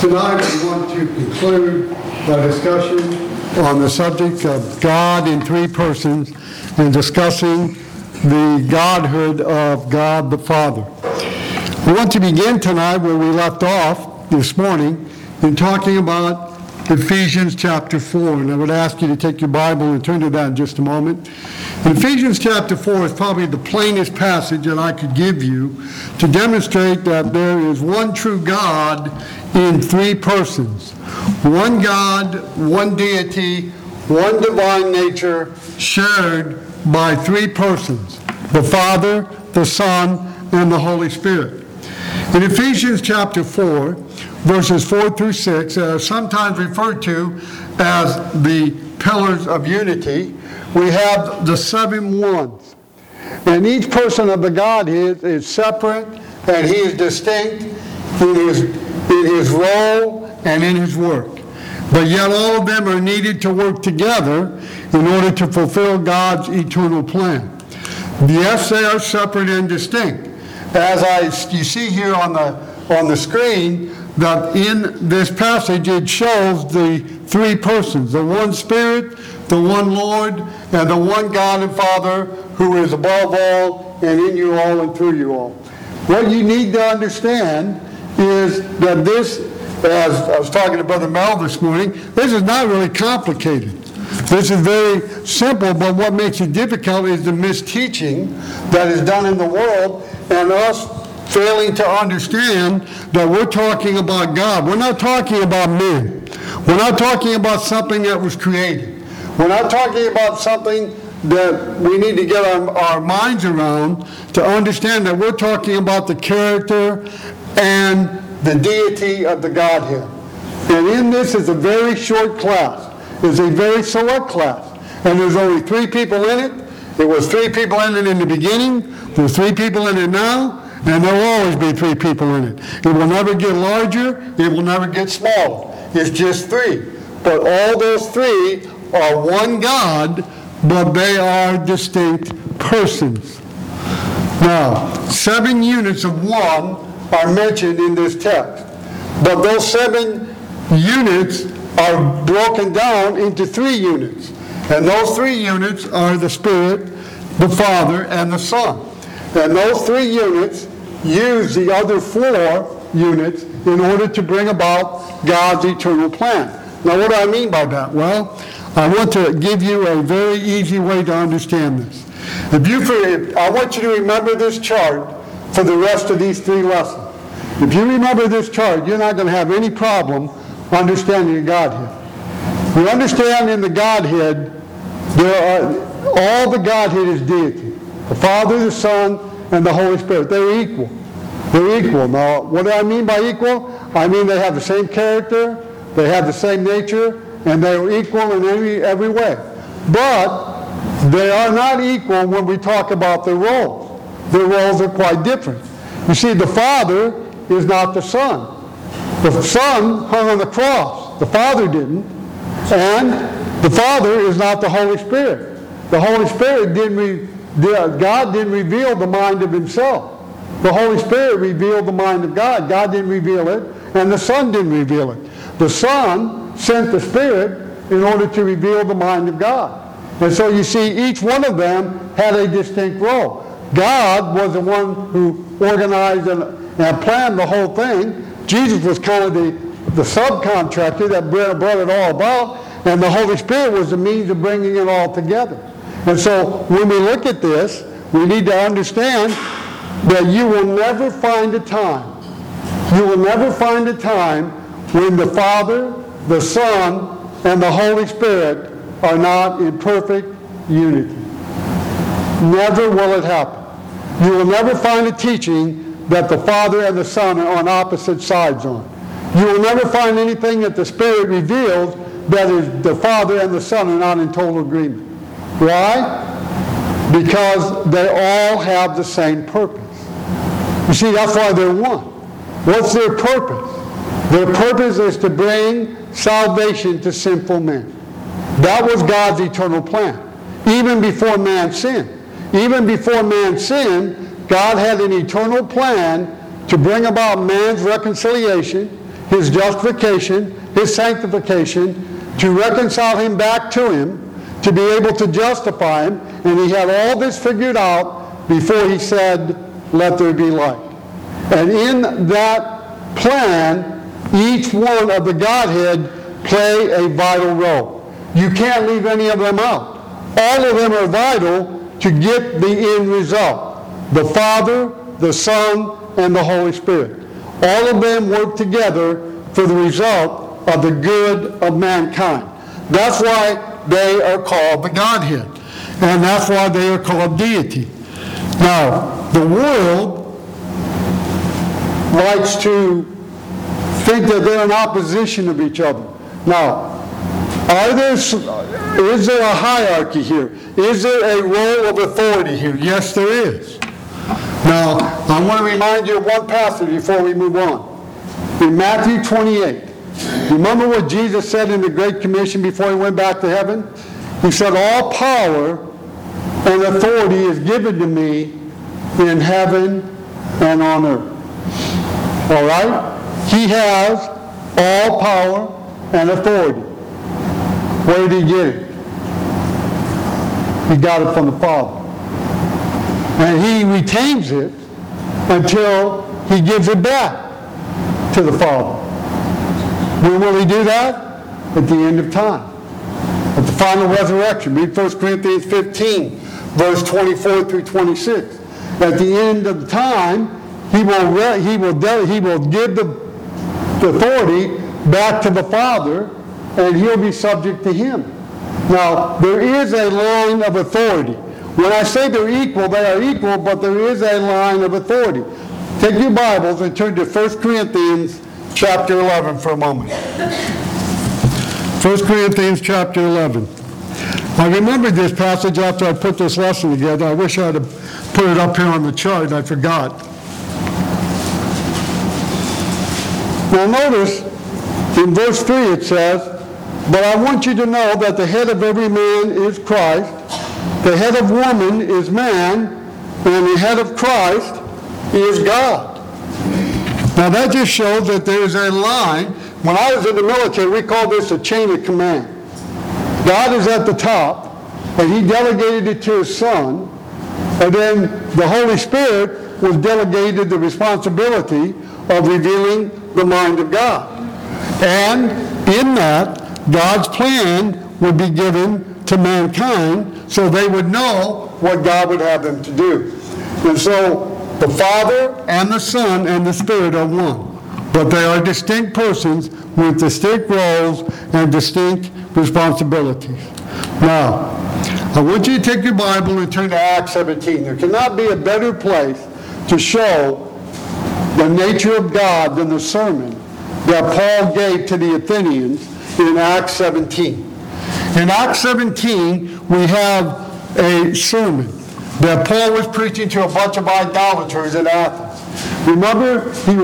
Tonight we want to conclude our discussion on the subject of God in three persons and discussing the Godhood of God the Father. We want to begin tonight where we left off this morning in talking about Ephesians chapter 4. And I would ask you to take your Bible and turn to that in just a moment. And Ephesians chapter 4 is probably the plainest passage that I could give you to demonstrate that there is one true God in three persons. One God, one deity, one divine nature shared by three persons, the Father, the Son, and the Holy Spirit. In Ephesians chapter 4, verses 4 through 6, sometimes referred to as the pillars of unity, we have the 7 ones. And each person of the Godhead is separate and he is distinct in his role and in his work. But yet all of them are needed to work together in order to fulfill God's eternal plan. Yes, they are separate and distinct. As you see here on the screen, that in this passage it shows the three persons, the one Spirit, the one Lord, and the one God and Father who is above all and in you all and through you all. What you need to understand is that this, as I was talking to Brother Mel this morning, this is not really complicated. This is very simple, but what makes it difficult is the misteaching that is done in the world and us failing to understand that we're talking about God. We're not talking about men. We're not talking about something that was created. We're not talking about something that we need to get our minds around to understand that we're talking about the character and the deity of the Godhead. And in this is a very short class. It's a very select class. And there's only 3 people in it. There was 3 people in it in the beginning. There's 3 people in it now. And there will always be 3 people in it. It will never get larger. It will never get smaller. It's just 3. But all those 3 are one God, but they are distinct persons. Now, 7 units of one are mentioned in this text. But those 7 units are broken down into 3 units. And those 3 units are the Spirit, the Father, and the Son. And those 3 units use the other 4 units in order to bring about God's eternal plan. Now, what do I mean by that? Well, I want to give you a very easy way to understand this. I want you to remember this chart for the rest of these 3 lessons. If you remember this chart, you're not going to have any problem understanding the Godhead. We understand in the Godhead, all the Godhead is deity. The Father, the Son, and the Holy Spirit. They're equal. They're equal. Now, what do I mean by equal? I mean they have the same character, they have the same nature, and they're equal in every way. But they are not equal when we talk about their roles. Their roles are quite different. You see, the Father is not the Son. The Son hung on the cross. The Father didn't. And the Father is not the Holy Spirit. The Holy Spirit God didn't reveal the mind of himself. The Holy Spirit revealed the mind of God. God didn't reveal it, and the Son didn't reveal it. The Son sent the Spirit in order to reveal the mind of God. And so you see, each one of them had a distinct role. God was the one who organized and planned the whole thing. Jesus was kind of the subcontractor that brought it all about, and the Holy Spirit was the means of bringing it all together. And so when we look at this, we need to understand that you will never find a time when the Father, the Son, and the Holy Spirit are not in perfect unity. Never will it happen. You will never find a teaching that the Father and the Son are on opposite sides on. You will never find anything that the Spirit reveals that is the Father and the Son are not in total agreement. Why? Because they all have the same purpose. You see, that's why they're one. What's their purpose? Their purpose is to bring salvation to sinful men. That was God's eternal plan, even before man sinned. Even before man sinned, God had an eternal plan to bring about man's reconciliation his justification, his sanctification, to reconcile him back to him, to be able to justify him, and he had all this figured out before he said, "Let there be light." And in that plan, each one of the Godhead play a vital role. You can't leave any of them out. All of them are vital to get the end result. The Father, the Son, and the Holy Spirit. All of them work together for the result of the good of mankind. That's why they are called the Godhead. And that's why they are called deity. Now, the world likes to think that they're in opposition of each other. Now, is there a hierarchy here? Is there a role of authority here? Yes, there is. Now, I want to remind you of one passage before we move on. In Matthew 28, remember what Jesus said in the Great Commission before he went back to heaven? He said, "All power and authority is given to me in heaven and on earth." All right? He has all power and authority. Where did he get it? He got it from the Father. And he retains it until he gives it back to the Father. When will he do that? At the end of time. At the final resurrection. Read 1 Corinthians 15, verse 24 through 26. At the end of the time, he will give the authority back to the Father, and he'll be subject to him. Now, there is a line of authority. When I say they're equal, they are equal, but there is a line of authority. Take your Bibles and turn to 1 Corinthians chapter 11 for a moment. 1 Corinthians chapter 11. I remembered this passage after I put this lesson together. I wish I had put it up here on the chart, and I forgot. Now notice, in verse 3 it says, "But I want you to know that the head of every man is Christ, the head of woman is man, and the head of Christ is God." Now that just shows that there is a line. When I was in the military, we called this a chain of command. God is at the top, and he delegated it to his Son, and then the Holy Spirit was delegated the responsibility of revealing the mind of God. And in that, God's plan would be given to mankind so they would know what God would have them to do. And so the Father and the Son and the Spirit are one. But they are distinct persons with distinct roles and distinct responsibilities. Now, I want you to take your Bible and turn to Acts 17. There cannot be a better place to show the nature of God than the sermon that Paul gave to the Athenians in Acts 17. In Acts 17, we have a sermon that Paul was preaching to a bunch of idolaters in Athens. Remember,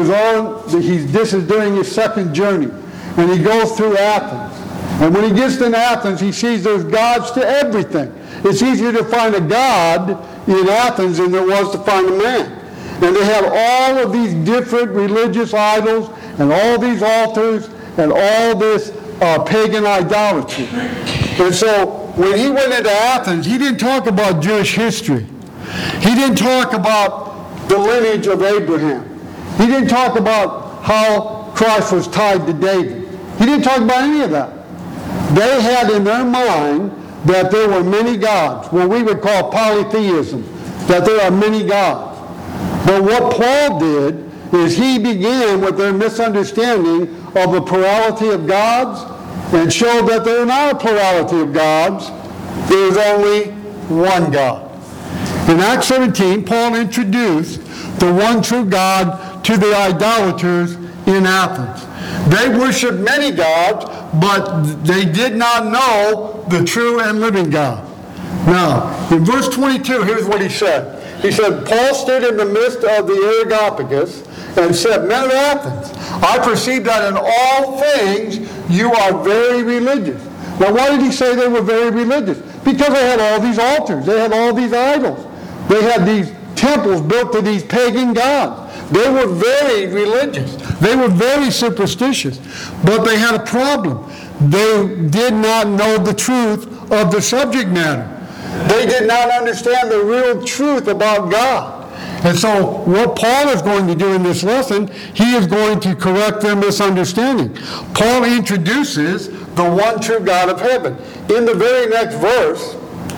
this is during his second journey, and he goes through Athens. And when he gets to Athens, he sees there's gods to everything. It's easier to find a god in Athens than there was to find a man. And they have all of these different religious idols and all these altars and all this pagan idolatry. And so when he went into Athens, he didn't talk about Jewish history. He didn't talk about the lineage of Abraham. He didn't talk about how Christ was tied to David. He didn't talk about any of that. They had in their mind that there were many gods, what we would call polytheism, that there are many gods. But what Paul did is he began with their misunderstanding of the plurality of gods and showed that there are not a plurality of gods. There is only one God. In Acts 17, Paul introduced the one true God to the idolaters in Athens. They worshiped many gods, but they did not know the true and living God. Now, in verse 22, here's what he said. He said, Paul stood in the midst of the Areopagus and said, "Men of Athens, I perceive that in all things you are very religious." Now, why did he say they were very religious? Because they had all these altars. They had all these idols. They had these temples built to these pagan gods. They were very religious. They were very superstitious. But they had a problem. They did not know the truth of the subject matter. They did not understand the real truth about God. And so what Paul is going to do in this lesson, he is going to correct their misunderstanding. Paul introduces the one true God of heaven. In the very next verse,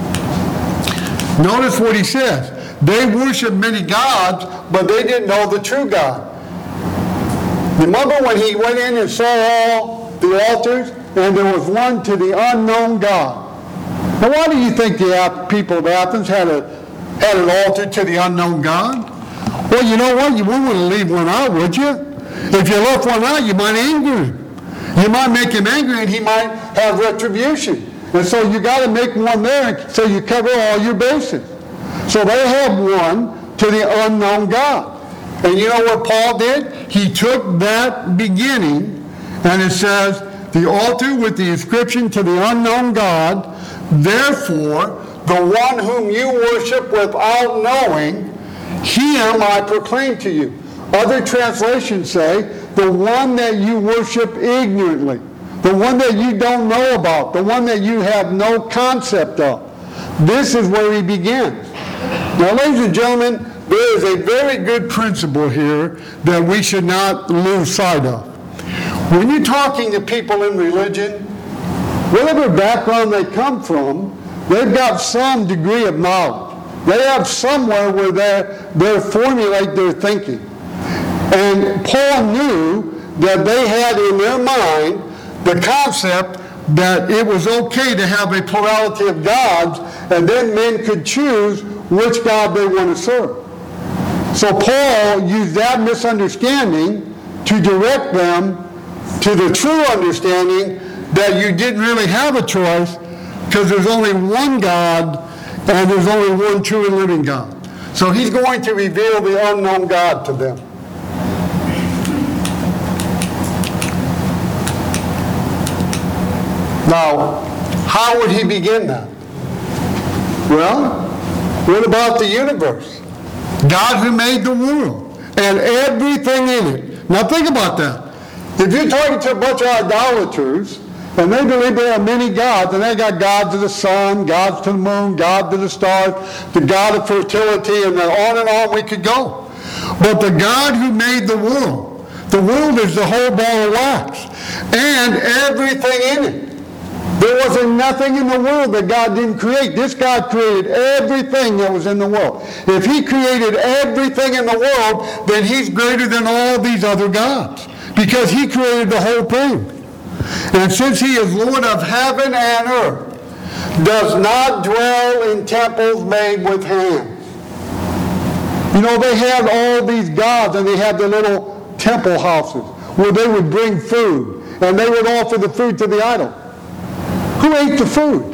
notice what he says. They worshiped many gods, but they didn't know the true God. Remember when he went in and saw all the altars, and there was one to the unknown God. Now why do you think the people of Athens had an altar to the unknown God? Well, you know what? You wouldn't want to leave one out, would you? If you left one out, you might anger him. You might make him angry, and he might have retribution. And so you got to make one there so you cover all your bases. So they have one to the unknown God. And you know what Paul did? He took that beginning, and it says, the altar with the inscription to the unknown God, therefore, the one whom you worship without knowing, him I proclaim to you. Other translations say, the one that you worship ignorantly, the one that you don't know about, the one that you have no concept of. This is where he begins. Now, ladies and gentlemen, there is a very good principle here that we should not lose sight of. When you're talking to people in religion, whatever background they come from, they've got some degree of knowledge. They have somewhere where they formulate their thinking. And Paul knew that they had in their mind the concept that it was okay to have a plurality of gods, and then men could choose which God they want to serve. So Paul used that misunderstanding to direct them to the true understanding that you didn't really have a choice because there's only one God and there's only one true and living God. So he's going to reveal the unknown God to them. Now, how would he begin that? Well, what about the universe? God who made the world and everything in it. Now think about that. If you're talking to a bunch of idolaters, and they believe there are many gods, and they got gods to the sun, gods to the moon, God to the stars, the God of fertility, and then on we could go. But the God who made the world is the whole ball of wax, and everything in it. There wasn't nothing in the world that God didn't create. This God created everything that was in the world. If he created everything in the world, then he's greater than all these other gods, because he created the whole thing. And since he is Lord of heaven and earth, does not dwell in temples made with hands. You know, they had all these gods, and they had their little temple houses where they would bring food, and they would offer the food to the idol. Who ate the food?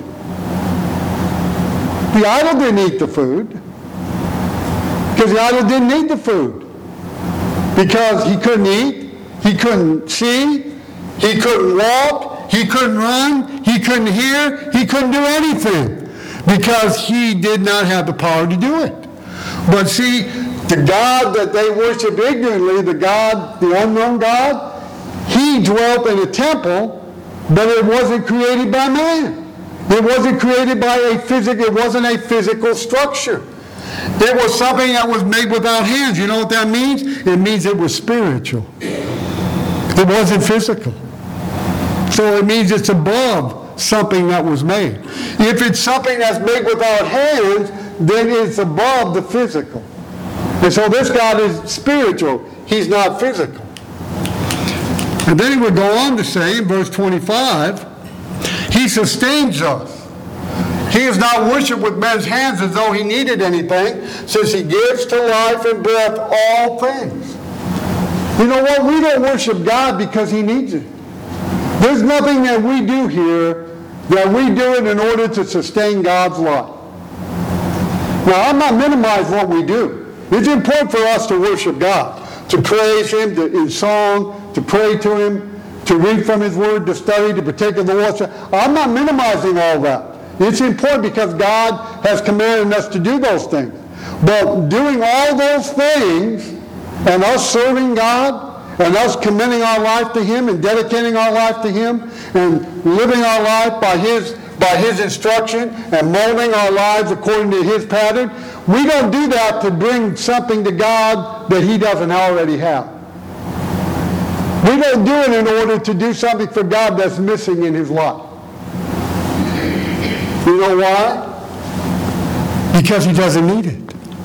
The idol didn't eat the food, because the idol didn't need the food, because he couldn't eat, he couldn't see, he couldn't walk, he couldn't run, he couldn't hear, he couldn't do anything, because he did not have the power to do it. But see, the God that they worship ignorantly, the God, the unknown God, he dwelt in a temple, but it wasn't created by man. It wasn't created by it wasn't a physical structure. It was something that was made without hands. You know what that means? It means it was spiritual. It wasn't physical. So it means it's above something that was made. If it's something that's made without hands, then it's above the physical. And so this God is spiritual. He's not physical. And then he would go on to say in verse 25, he sustains us. He is not worshipped with men's hands as though he needed anything, since he gives to life and breath all things. You know what? We don't worship God because he needs it. There's nothing that we do here that we do it in order to sustain God's life. Now, I'm not minimizing what we do. It's important for us to worship God, to praise him in song, to pray to him, to read from his word, to study, to partake of the Lord's. I'm not minimizing all that. It's important because God has commanded us to do those things. But doing all those things and us serving God, and us committing our life to Him and dedicating our life to Him and living our life by His instruction and molding our lives according to His pattern, we don't do that to bring something to God that He doesn't already have. We don't do it in order to do something for God that's missing in His life. You know why? Because He doesn't need it.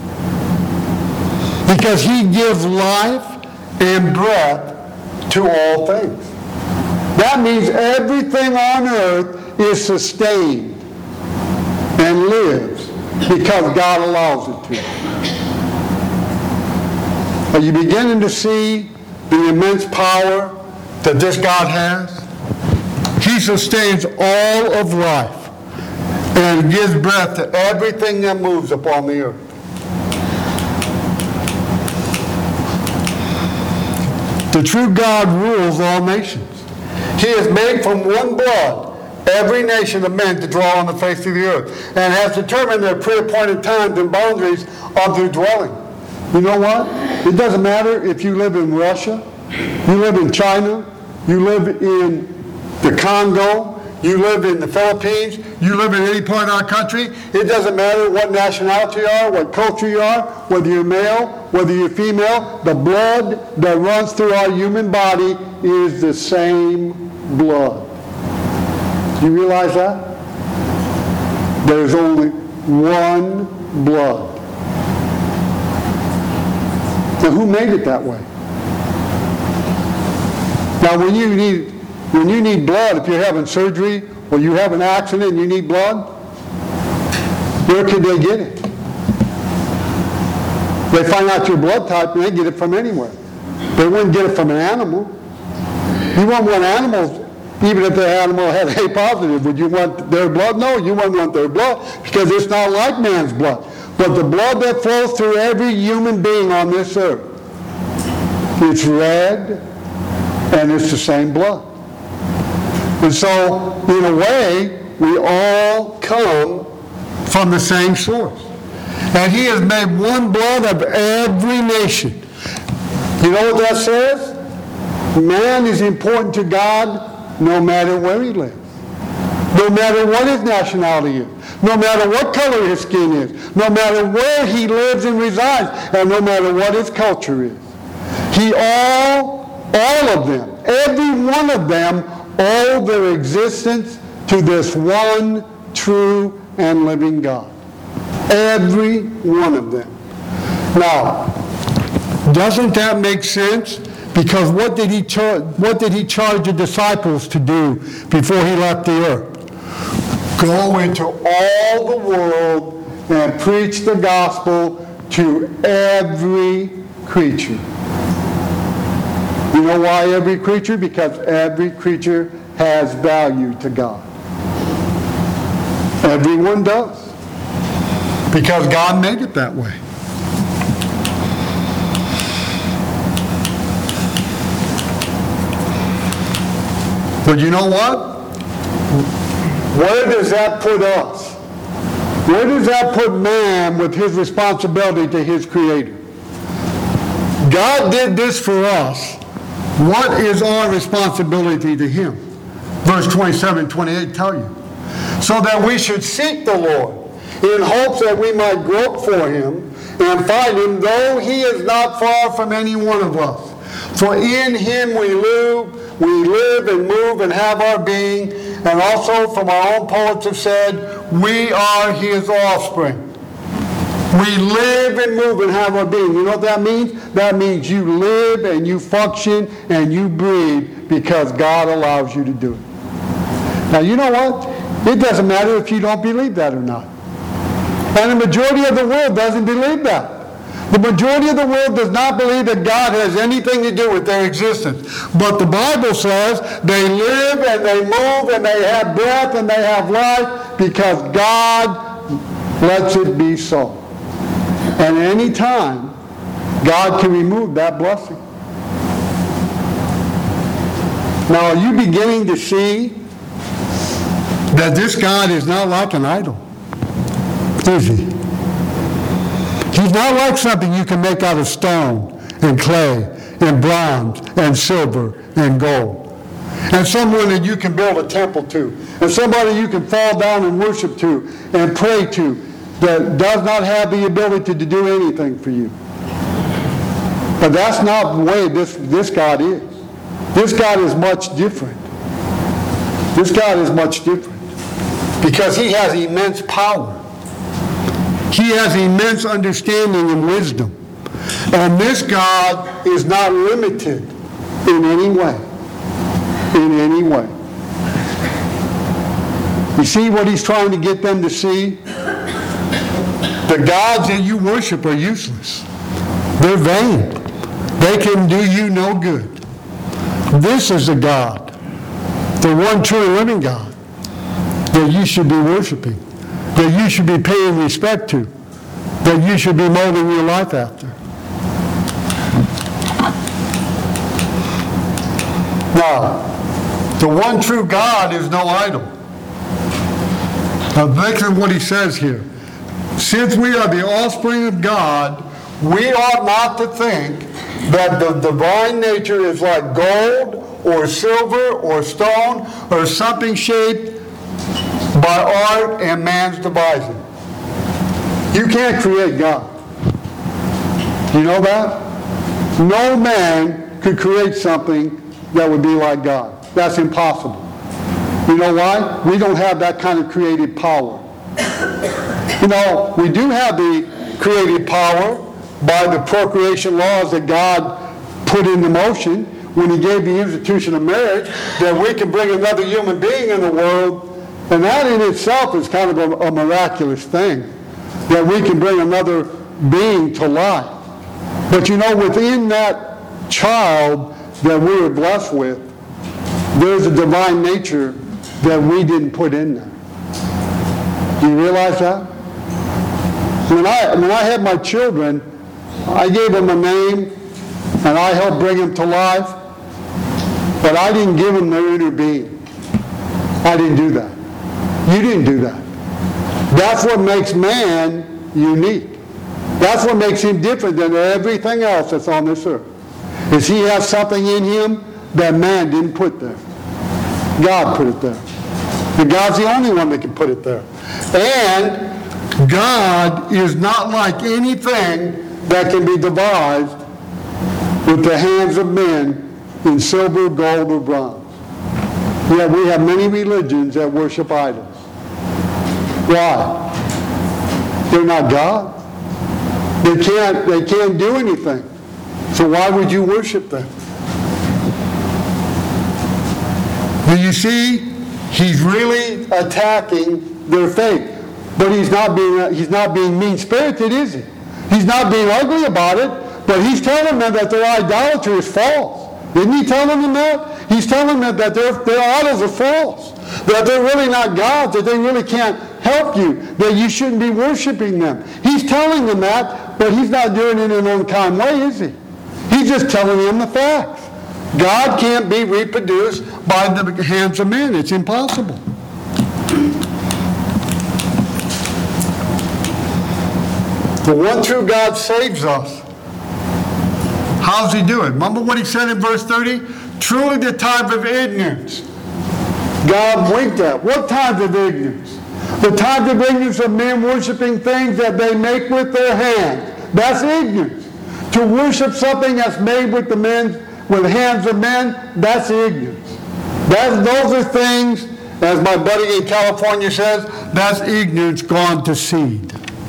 Because He gives life and breath to all things. That means everything on earth is sustained and lives because God allows it to. Are you beginning to see the immense power that this God has? He sustains all of life and gives breath to everything that moves upon the earth. The true God rules all nations. He has made from one blood every nation of men to dwell on the face of the earth, and has determined their pre-appointed times and boundaries of their dwelling. You know what? It doesn't matter if you live in Russia, you live in China, you live in the Congo, you live in the Philippines, you live in any part of our country. It doesn't matter what nationality you are, what culture you are, whether you're male, whether you're female. The blood that runs through our human body is the same blood. Do you realize that? There's only one blood. Now, who made it that way? Now, when you need blood, if you're having surgery or you have an accident and you need blood, where can they get it? They find out your blood type and they get it from anywhere. They wouldn't get it from an animal. You wouldn't want animals, even if the animal had A positive, would you want their blood? No, you wouldn't want their blood because it's not like man's blood. But the blood that flows through every human being on this earth, it's red and it's the same blood. And so, in a way, we all come from the same source. And He has made one blood of every nation. You know what that says? Man is important to God no matter where he lives. No matter what his nationality is. No matter what color his skin is. No matter where he lives and resides. And no matter what his culture is. All of them, every one of them, owe their existence to this one true and living God. Every one of them. Now, doesn't that make sense? Because what did he charge the disciples to do before He left the earth? Go into all the world and preach the gospel to every creature. You know why every creature? Because every creature has value to God. Everyone does. Because God made it that way. But you know what? Where does that put us? Where does that put man with his responsibility to his Creator? God did this for us. What is our responsibility to Him? Verse 27 and 28 tell you. So that we should seek the Lord in hopes that we might grope for Him and find Him, though He is not far from any one of us. For in Him we live and move and have our being, and also from our own poets have said, we are His offspring. We live and move and have our being. You know what that means? That means you live and you function and you breathe because God allows you to do it. Now, you know what? It doesn't matter if you don't believe that or not. And the majority of the world doesn't believe that. The majority of the world does not believe that God has anything to do with their existence. But the Bible says they live and they move and they have breath and they have life because God lets it be so. And any time, God can remove that blessing. Now, are you beginning to see that this God is not like an idol? Is He? He's not like something you can make out of stone and clay and bronze and silver and gold. And someone that you can build a temple to, and somebody you can fall down and worship to and pray to that does not have the ability to do anything for you. But that's not the way this God is. This God is much different. This God is much different because he has immense power. He has immense understanding and wisdom. And this God is not limited in any way. In any way. You see what he's trying to get them to see? The gods that you worship are useless. They're vain. They can do you no good. This is the God, the one true living God, that you should be worshiping, that you should be paying respect to, that you should be molding your life after. Now, the one true God is no idol. Now, listen to what he says here. Since we are the offspring of God, we ought not to think that the divine nature is like gold or silver or stone or something shaped by art and man's devising. You can't create God. You know that? No man could create something that would be like God. That's impossible. You know why? We don't have that kind of creative power. You know, we do have the creative power by the procreation laws that God put into motion when he gave the institution of marriage, that we can bring another human being in the world, and that in itself is kind of a miraculous thing, that we can bring another being to life. But you know, within that child that we were blessed with, there's a divine nature that we didn't put in there. Do you realize that? When I had my children, I gave them a name and I helped bring them to life, but I didn't give them their inner being. I didn't do that. You didn't do that. That's what makes man unique. That's what makes him different than everything else that's on this earth. Is he has something in him that man didn't put there. God put it there. And God's the only one that can put it there. And God is not like anything that can be devised with the hands of men in silver, gold, or bronze. Yet we have many religions that worship idols. Why? They're not God. They can't do anything. So why would you worship them? Do you see? He's really attacking their faith. But he's not being mean-spirited, is he? He's not being ugly about it, but he's telling them that their idolatry is false. Isn't he telling them that? He's telling them that their idols are false, that they're really not gods, that they really can't help you, that you shouldn't be worshiping them. He's telling them that, but he's not doing it in an unkind way, is he? He's just telling them the facts. God can't be reproduced by the hands of men. It's impossible. The one true God saves us. How does he do it? Remember what he said in verse 30? Truly the times of ignorance God winked at. What times of ignorance? The times of ignorance of men worshiping things that they make with their hands. That's ignorance. To worship something that's made with the hands of men, that's ignorance. Those are things, as my buddy in California says, that's ignorance gone to seed.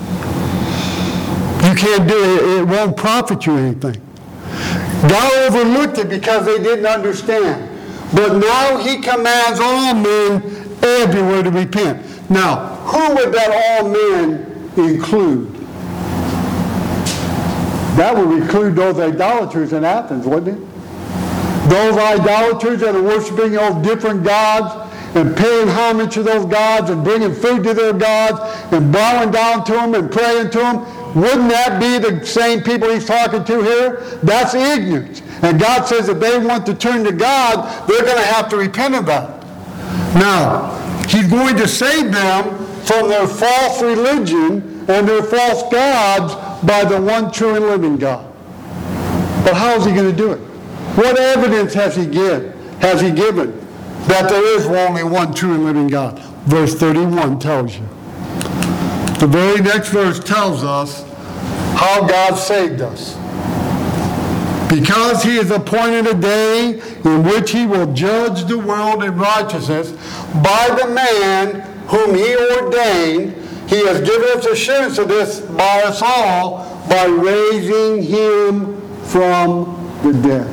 You can't do it. It won't profit you anything. God overlooked it because they didn't understand. But now he commands all men everywhere to repent. Now, who would that all men include? That would include those idolaters in Athens, wouldn't it? Those idolaters that are worshiping those different gods and paying homage to those gods and bringing food to their gods and bowing down to them and praying to them. Wouldn't that be the same people he's talking to here? That's ignorance. And God says if they want to turn to God, they're going to have to repent of that. Now, he's going to save them from their false religion and their false gods by the one true and living God. But how is he going to do it? What evidence has he given that there is only one true and living God? Verse 31 tells you. The very next verse tells us how God saved us. Because he has appointed a day in which he will judge the world in righteousness by the man whom he ordained, he has given us assurance of this by us all, by raising him from the dead.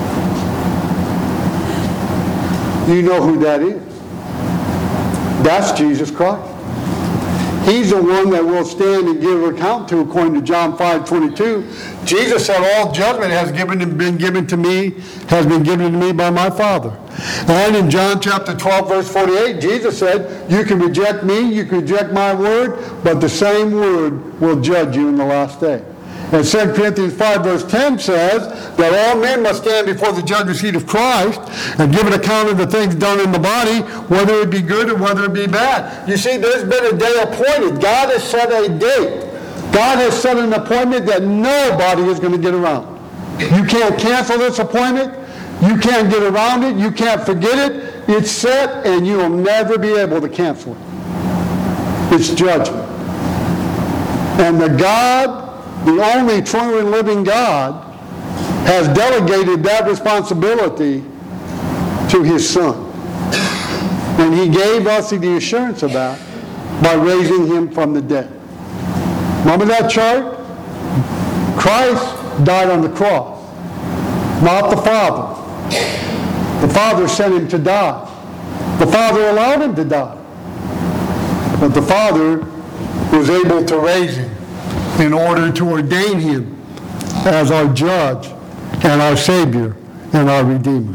You know who that is. That's Jesus Christ. He's the one that will stand and give account to, according to John 5:22. Jesus said, all judgment has been given to me by my Father. And in John chapter 12, verse 48, Jesus said, you can reject me, you can reject my word, but the same word will judge you in the last day. And 2 Corinthians 5 verse 10 says that all men must stand before the judgment seat of Christ and give an account of the things done in the body, whether it be good or whether it be bad. You see, there's been a day appointed. God has set a date. God has set an appointment that nobody is going to get around. You can't cancel this appointment. You can't get around it. You can't forget it. It's set and you'll never be able to cancel it. It's judgment. And the only true and living God, has delegated that responsibility to his Son. And he gave us the assurance of that by raising him from the dead. Remember that chart? Christ died on the cross, not the Father. The Father sent him to die. The Father allowed him to die. But the Father was able to raise him in order to ordain him as our judge and our Savior and our Redeemer.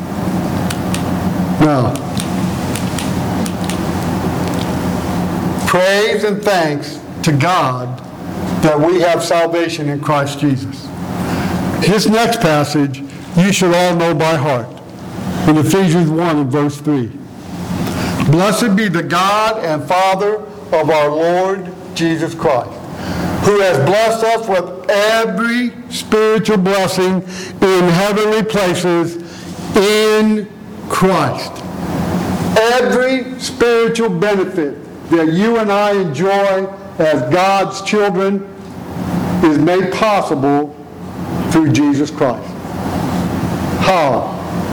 Now, praise and thanks to God that we have salvation in Christ Jesus. This next passage you should all know by heart. In Ephesians 1 and verse 3. Blessed be the God and Father of our Lord Jesus Christ, who has blessed us with every spiritual blessing in heavenly places in Christ. Every spiritual benefit that you and I enjoy as God's children is made possible through Jesus Christ. How?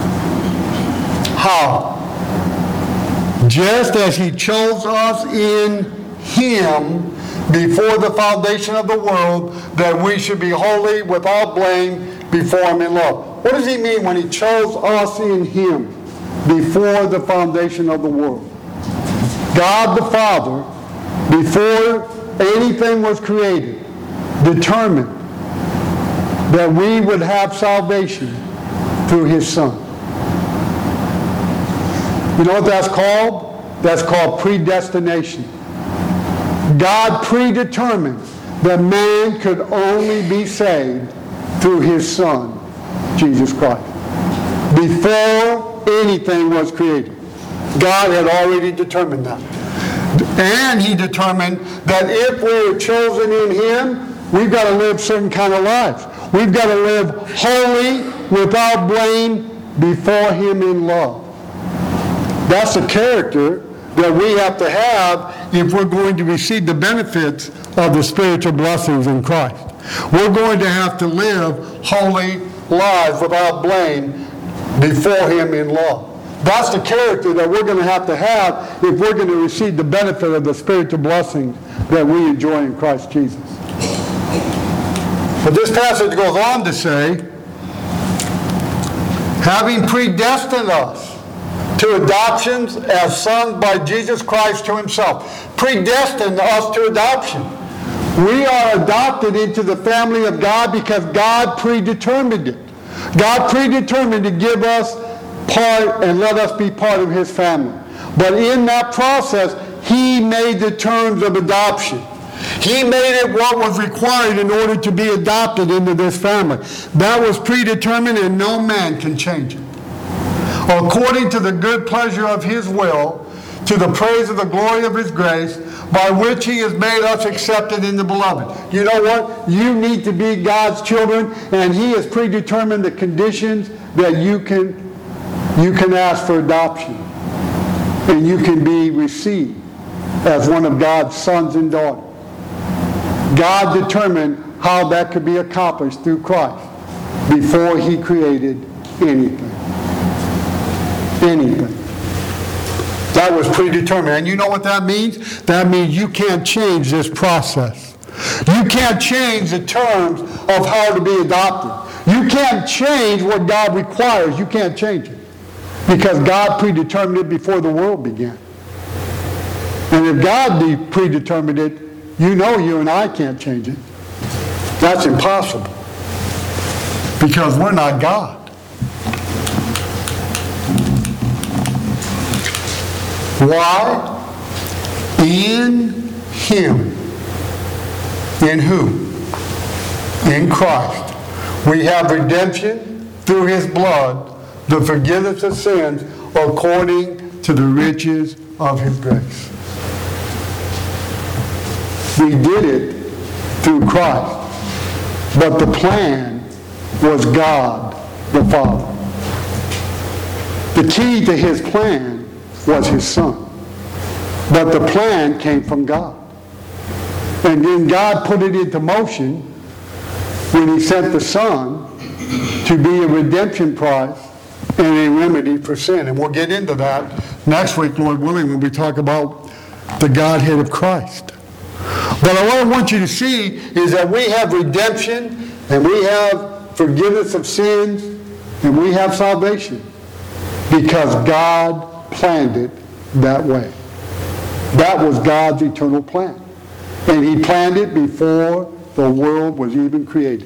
How? Just as he chose us in him before the foundation of the world, that we should be holy without blame before him in love. What does he mean when he chose us in him before the foundation of the world? God the Father, before anything was created, determined that we would have salvation through his Son. You know what that's called? That's called predestination. God predetermined that man could only be saved through his Son, Jesus Christ. Before anything was created, God had already determined that. And he determined that if we are chosen in him, we've got to live certain kind of lives. We've got to live holy, without blame, before him in love. That's the character that we have to have if we're going to receive the benefits of the spiritual blessings in Christ. We're going to have to live holy lives without blame before him in love. That's the character that we're going to have if we're going to receive the benefit of the spiritual blessings that we enjoy in Christ Jesus. But this passage goes on to say, having predestined us to adoptions as sons by Jesus Christ to himself. Predestined us to adoption. We are adopted into the family of God because God predetermined it. God predetermined to give us part and let us be part of his family. But in that process, he made the terms of adoption. He made it what was required in order to be adopted into this family. That was predetermined and no man can change it. According to the good pleasure of his will, to the praise of the glory of his grace, by which he has made us accepted in the beloved. You know what? You need to be God's children, and he has predetermined the conditions that you can ask for adoption, and you can be received as one of God's sons and daughters. God determined how that could be accomplished through Christ before he created anything. Anything. That was predetermined. And you know what that means? That means you can't change this process. You can't change the terms of how to be adopted. You can't change what God requires. You can't change it. Because God predetermined it before the world began. And if God predetermined it, you know you and I can't change it. That's impossible. Because we're not God. Why? In him. In who? In Christ. We have redemption through his blood, the forgiveness of sins according to the riches of his grace. We did it through Christ. But the plan was God the Father. The key to his plan was his Son. But the plan came from God. And then God put it into motion when he sent the Son to be a redemption price and a remedy for sin. And we'll get into that next week, Lord willing, when we talk about the Godhead of Christ. But what I want you to see is that we have redemption, and we have forgiveness of sins, and we have salvation because God planned it that way. That was God's eternal plan. And he planned it before the world was even created.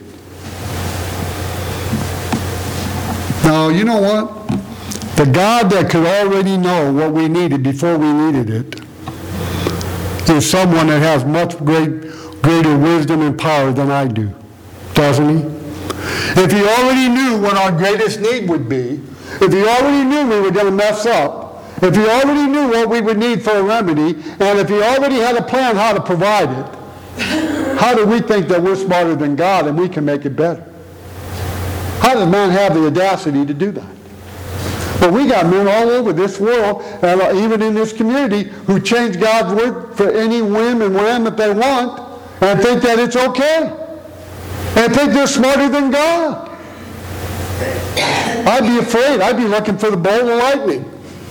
Now, you know what? The God that could already know what we needed before we needed it is someone that has much greater wisdom and power than I do, doesn't he? If he already knew what our greatest need would be, if he already knew we were going to mess up, if he already knew what we would need for a remedy, and if he already had a plan how to provide it, how do we think that we're smarter than God and we can make it better? How does man have the audacity to do that? But we got men all over this world, and even in this community, who change God's word for any whim and wham that they want, and think that it's okay, and think they're smarter than God. I'd be afraid. I'd be looking for the bolt of lightning.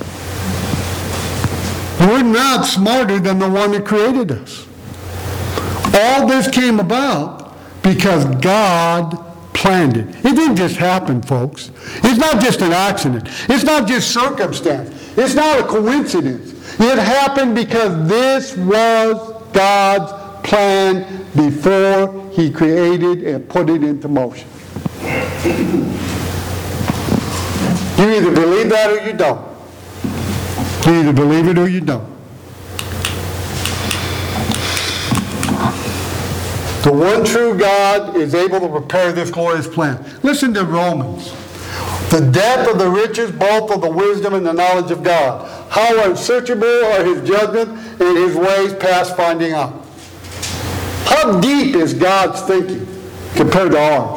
We're not smarter than the one that created us. All this came about because God planned it. It didn't just happen, folks. It's not just an accident. It's not just circumstance. It's not a coincidence. It happened because this was God's plan before he created and put it into motion. You either believe that or you don't. You either believe it or you don't. The one true God is able to prepare this glorious plan. Listen to Romans. The depth of the riches, both of the wisdom and the knowledge of God. How unsearchable are his judgment and his ways past finding out. How deep is God's thinking compared to ours?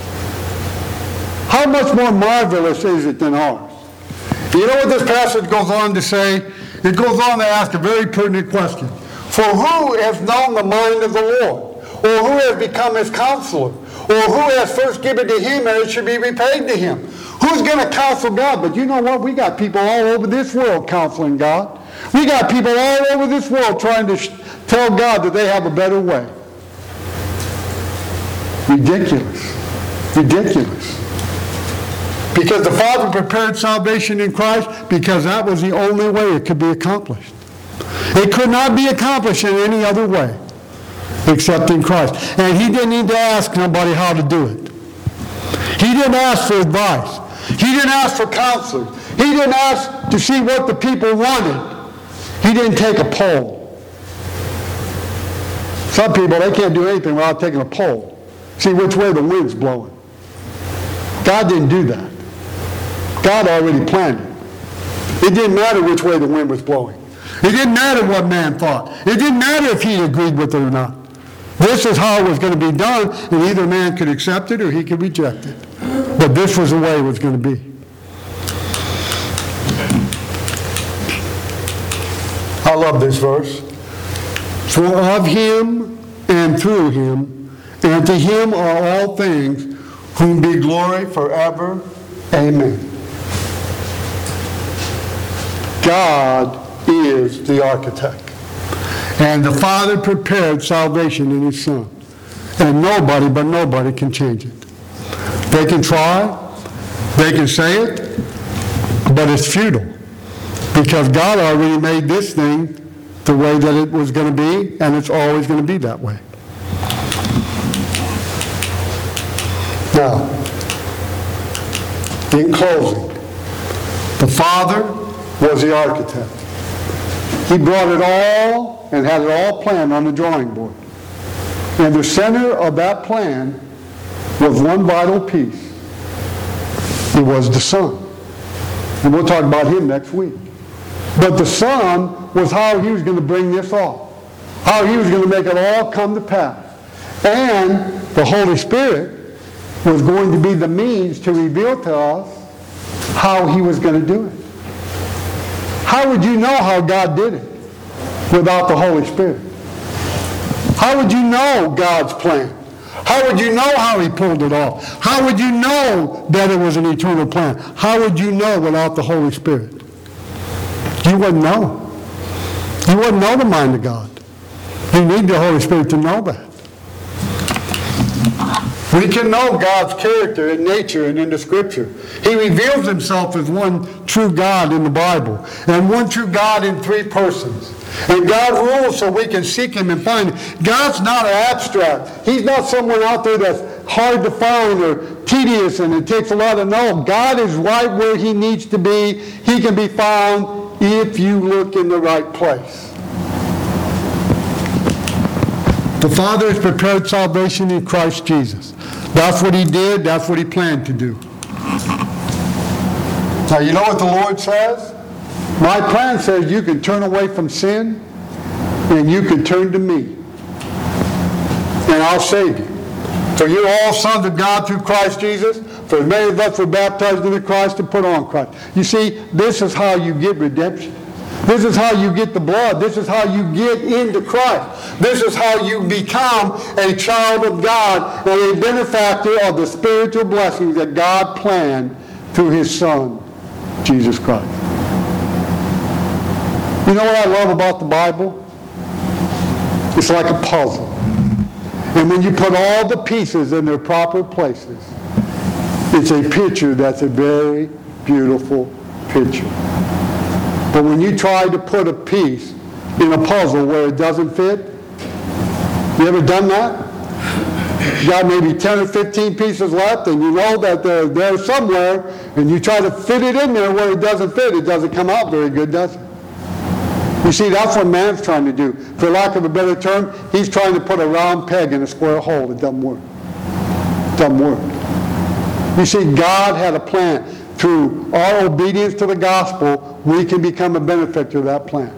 How much more marvelous is it than ours? You know what this passage goes on to say? It goes on to ask a very pertinent question. For who has known the mind of the Lord? Or who has become his counselor? Or who has first given to him and it should be repaid to him? Who's going to counsel God? But you know what? We got people all over this world counseling God. We got people all over this world trying to tell God that they have a better way. Ridiculous. Ridiculous. Because the Father prepared salvation in Christ because that was the only way it could be accomplished. It could not be accomplished in any other way except in Christ. And he didn't need to ask nobody how to do it. He didn't ask for advice. He didn't ask for counselors. He didn't ask to see what the people wanted. He didn't take a poll. Some people, they can't do anything without taking a poll. See which way the wind's blowing. God didn't do that. God already planned it. It didn't matter which way the wind was blowing. It didn't matter what man thought. It didn't matter if he agreed with it or not. This is how it was going to be done, and either man could accept it or he could reject it. But this was the way it was going to be. I love this verse. For of him and through him and to him are all things, whom be glory forever. Amen. God is the architect. And the Father prepared salvation in His Son. And nobody but nobody can change it. They can try, they can say it, but it's futile. Because God already made this thing the way that it was going to be, and it's always going to be that way. Now, in closing, the Father was the architect. He brought it all and had it all planned on the drawing board. And the center of that plan was one vital piece. It was the Son. And we'll talk about Him next week. But the Son was how He was going to bring this off. How He was going to make it all come to pass. And the Holy Spirit was going to be the means to reveal to us how He was going to do it. How would you know how God did it without the Holy Spirit? How would you know God's plan? How would you know how He pulled it off? How would you know that it was an eternal plan? How would you know without the Holy Spirit? You wouldn't know. You wouldn't know the mind of God. You need the Holy Spirit to know that. We can know God's character in nature and in the Scripture. He reveals Himself as one true God in the Bible, and one true God in three persons. And God rules so we can seek Him and find Him. God's not abstract. He's not someone out there that's hard to find or tedious and it takes a lot to know. God is right where He needs to be. He can be found if you look in the right place. The Father has prepared salvation in Christ Jesus. That's what He did. That's what He planned to do. Now, you know what the Lord says? My plan says you can turn away from sin and you can turn to me. And I'll save you. For you're all sons of God through Christ Jesus. For as many of us were baptized into Christ and put on Christ. You see, this is how you get redemption. This is how you get the blood. This is how you get into Christ. This is how you become a child of God and a benefactor of the spiritual blessings that God planned through His Son, Jesus Christ. You know what I love about the Bible? It's like a puzzle. And when you put all the pieces in their proper places, it's a picture that's a very beautiful picture. But when you try to put a piece in a puzzle where it doesn't fit, you ever done that? You got maybe 10 or 15 pieces left and you know that they're there somewhere and you try to fit it in there where it doesn't fit. It doesn't come out very good, does it? You see, that's what man's trying to do. For lack of a better term, he's trying to put a round peg in a square hole. It doesn't work. It doesn't work. You see, God had a plan. Through our obedience to the gospel, we can become a benefactor of that plan.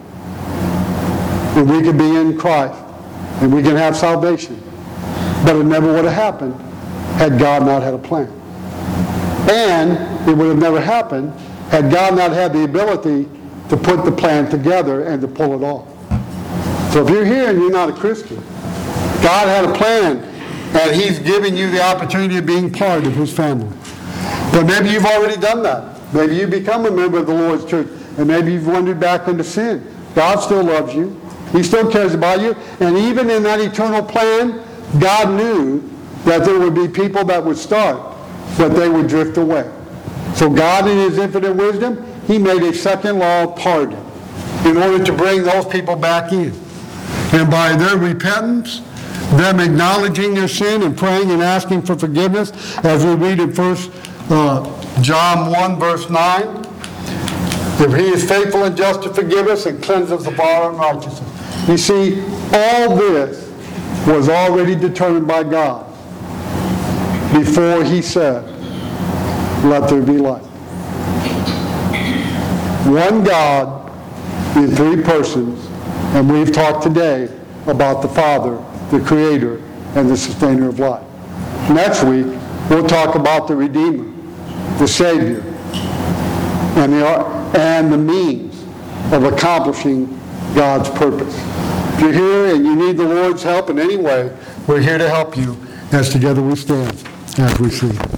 And we can be in Christ. And we can have salvation. But it never would have happened had God not had a plan. And it would have never happened had God not had the ability to put the plan together and to pull it off. So if you're here and you're not a Christian, God had a plan, and He's giving you the opportunity of being part of His family. But maybe you've already done that. Maybe you become a member of the Lord's church, and maybe you've wandered back into sin. God still loves you. He still cares about you. And even in that eternal plan, God knew that there would be people that would start, but they would drift away. So God, in His infinite wisdom, He made a second law of pardon in order to bring those people back in. And by their repentance, them acknowledging their sin and praying and asking for forgiveness, as we read in 1 John 1, verse 9, if He is faithful and just to forgive us and cleanse us of all unrighteousness. You see, all this was already determined by God before He said, let there be light. One God in three persons, and we've talked today about the Father, the Creator, and the Sustainer of life. Next week, we'll talk about the Redeemer, the Savior, and the means of accomplishing God's purpose. If you're here and you need the Lord's help in any way, we're here to help you as together we stand as we sing.